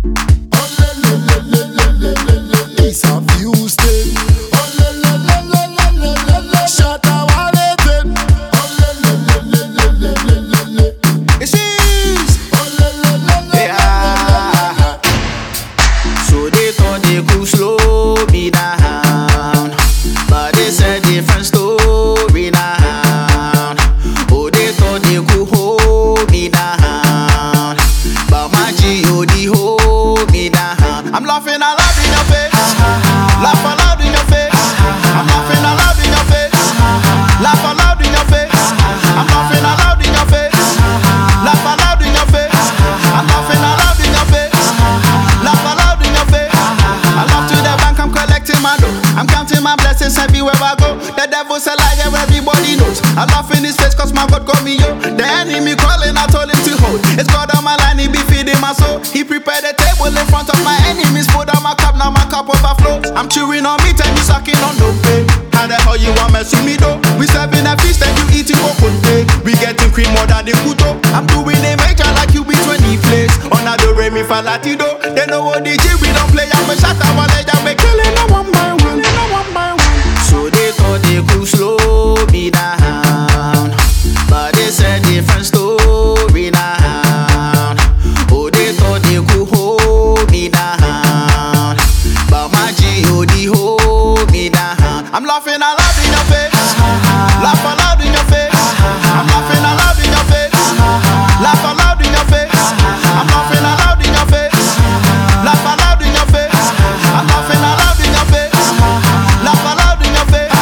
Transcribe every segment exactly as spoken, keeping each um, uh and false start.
Oh le le le le le le le le. East of Houston. Oh le le le le le le le le. Shatta Wallington. Oh le le le le le le le le le. It's easy. Oh le le le le le le le. So they thought they could slow me down, but it's a different story now. Oh, they thought they could hold me down, but my G O D hold me down. I'm laughing out loud in your face, laugh out loud in your face. I'm laughing out loud in your face, laugh out loud in your face. I'm laughing out loud in your face, laugh out loud in your face. I'm laughing out loud in your face, laugh out loud in your face. I love to the bank, I'm collecting my dough. I'm counting my blessings everywhere I go. The devil's a liar, everybody knows. I laugh in his face cause my God got me, yo. The enemy calling, I told him to hold. It's God on my line, he be feeding my soul. He prepared a table in front of my enemies. Put down my cup, now my cup overflows. I'm chewing on meat and you sucking on no pay. How the hell you want mess with me though? We serving a feast and you eating kokonte. We getting cream more than the kuto. I'm doing a major like you be twenty plays. On a do re mi fa latido. They know what D J we don't play. I'm a shot of a leg, I'm a killing them one by one, them one by one. So they thought they could slow me down, but it's a different story now. Oh, they thought they could hold me down, but my G O D hold me down. I'm laughing out loud in your face, laugh out loud in your face. I'm laughing out loud in your face, laugh out loud in your face. I'm laughing out loud in your face, laugh out loud in your face. I'm laughing out loud in your face, laugh out loud in your face.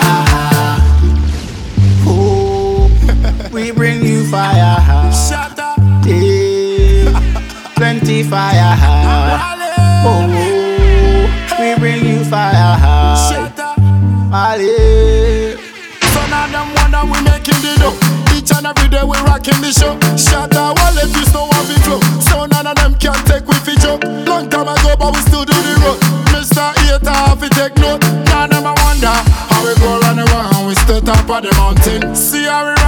Oh, we bring you fire, Shatta. yeah, plenty fire. Oh, we bring you fire, Shatta. Mali. Son of them wonder we making the dough. Each and every day we rocking the show. Shatta Wallet, you know how we flow. So none of them can take we fi joke. Long time ago, but we still do the road. Mister Hater, have to take note. Now them I wonder how we go run around. We still top of the mountain. See how we